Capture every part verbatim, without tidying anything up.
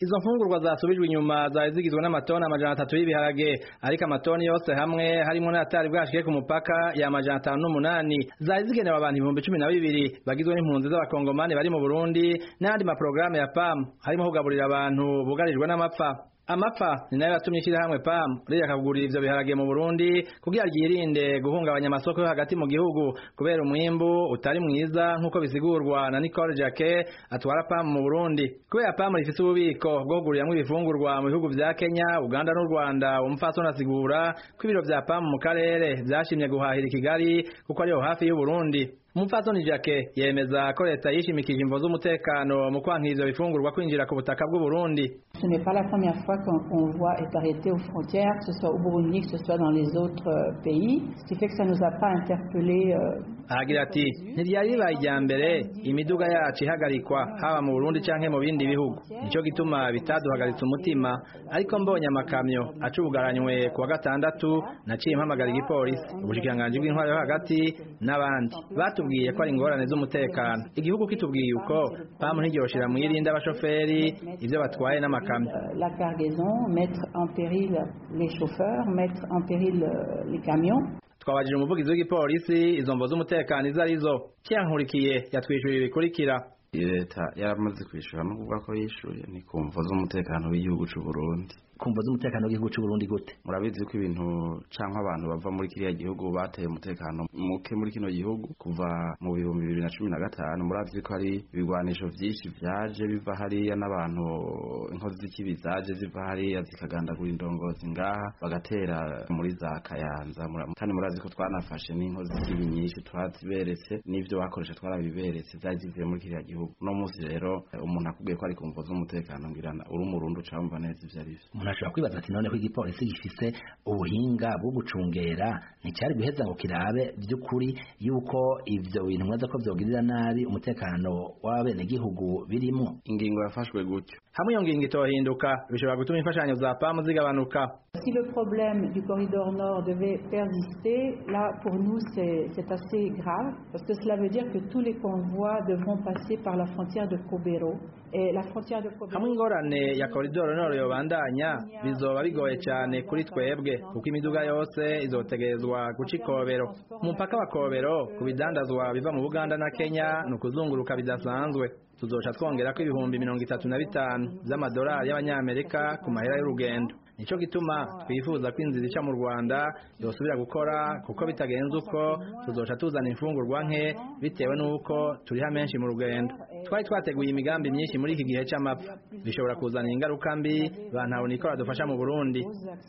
Izo mfungurwa zasubijwe inyuma zari zigizwe n'amatoni amajana atatu y'ibiharage ariko amatoni yose hamwe harimo n'atari bwashike ku mupaka ya amajana atanu n'umunani zari zigenewe abantu ibihumbi cumi na bibiri bagizwe n'impunzi z'abakongomani bari mu Burundi n'andi maporogaramu ya P A M harimo kugaburira abantu bugarijwe n'amapfa. Amapfa ni nayo yatumye ishyirahamwe P A M rero akagurira ivyo biharage mu Burundi kugira ryirinde guhungabanya amasoko yo hagati mu gihugu kubera umwimbu utari mwiza nk'uko bisigurwa na Nicole Jacquet atwara P A M mu Burundi. Kubera P A M rifise ububiko bwo kuguriramwo ibifungurwa mu bihugu vya Kenya, Uganda n'u Rwanda, umupfasoni asigura ko ibiro vya P A M mu karere vyashimye guhahira i Kigali kuko ariho hafi y'u Burundi. Umupfasoni Jacquet yemeza ko leta yishimikije imvo z'umutekano mu kwankira ivyo bifungurwa kwinjira ku butaka bw'u Burundi. Ce n'est pas la première fois qu'un convoi est arrêté aux frontières, que ce soit au Burundi, que ce soit dans les autres euh, pays, ce qui fait que ça nous a pas interpellé. Agira ati ntiryari ribaye irya mbere imiduga yacu ihagarikwa haba mu Burundi canke mu bindi bihugu, nico gituma bitaduhagaritse umutima, ariko mbonye amakamyo acubugaranywe kuwa gatandatu naciye mpamagara igipolisi, ubushikiranganji bw'intwaro yo hagati n'abandi batubwiye ko ari ingorane z'umutekano. Igihugu kitubwiye uko P A M ntiryoshira mu yirinde abashoferi ivyo batwaye n'amakamyo. La cargaison, mettre en péril les chauffeurs, mettre en péril les camions. Twabajije umuvugizi w'igipolisi izo mvo z'umutekano izo arizo. Cyankurikiye yatwishyuye ibikurikira. Leta yaramaze kwishura no kuvuga ko yishuye ni kumvo z'umutekano w'igihugu cy'u Burundi. Kumva z'umutekano w'igihugu cy'u Burundi gute? Murabizi ko ibintu canke abantu bava muri kiriya gihugu bateye umutekano muke muri kino gihugu kuva mu bihumbi bibiri na cumi na gatanu. Murabizi ko ari ibigwanisho vyinshi vyaje biva hariya n'abantu inkozi z'ikibi zaje ziva hariya zikagandagura indongozi ngaha bagatera muri za Kayanza. Kandi murazi ko twanafashe n'inkozi z'ikibi nyinshi twaziberetse n'ivyo bakoresha twarabiberetse vyagiye muri kiriya gihugu. No muzi rero umuntu akubwiye ko ari kumvo z'umutekano ngirana uri umurundi ucamva neza ivyo ari vyo. Ashobora kwibaza ati none ko igipolisi gifise ubuhinga bwo gucungera nticyari guheza ngo kirabe by'ukuri yuko ivyo bintu mwaza ko vyogirira nabi umutekano w'abene gihugu birimo. Ingingo yafashwe gutyo hamwe iyo ngingo itohinduka bishobora gutuma imfashanyo za P A M zigabanuka. Si le problème du corridor nord devait persister, là pour nous c'est c'est assez grave parce que cela veut dire que tous les convois devront passer par la frontière de Kobero. Et la frontière de Kobero. Hamwe ingorane ya corridor nord yobandanya bizoba bigoye cyane kuri twebwe kuko imiduga yose izotegerezwa guca Kobero. Umupaka wa Kobero kubidandazwa biva mu Uganda na Kenya nukuzunguruka bidasanzwe. Tuzoca twongera ko ibihumbi mirongo itatu na bitanu z'amadolari y'abanyamerika ku mahera y'urugendo. Nico gituma twifuza ko inzira ica mu Rwanda yosubira gukora kuko bitagenze uko tuzoca tuzana imfungurwa nke bitewe nuko turiha menshi mu rugendo. Twari twateguye imigambi myinshi muri iki gihe cy'amapfa bishobora kuzana ingaruka mbi bantaho nikora dufasha mu Burundi.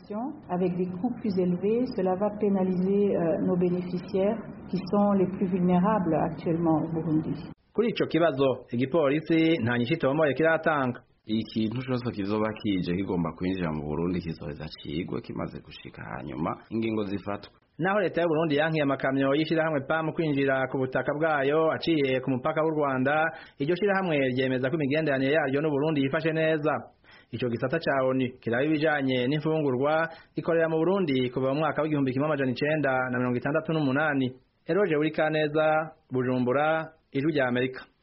Avec des coûts plus élevés, cela va pénaliser euh, nos bénéficiaires qui sont les plus vulnérables actuellement au Burundi. Kuri ico kibazo igipolisi nta nyinshi tomoye kiratanga. Ikintu cyose kizoba kije kigomba kwinjira mu Burundi kizoheza cigwe kimaze gushika hanyuma ingingo zifatwa. Naho leta y'u Burundi yankiye amakamyo y'ishirahamwe P A M kwinjira ku butaka bwayo aciye ku mupaka w'u Rwanda, iryo shirahamwe ryemeza ko imigenderanire yaryo n'u Burundi yifashe neza. Ico gisata ca O N U kiraba ibijanye n'imfungurwa gikorera mu Burundi kuva mu mwaka w'igihumbi kimwe amajana icenda na mirongo itandatu n'umunani. Eroje Urikaneza, Bujumbura, Ijwi rya Amerika.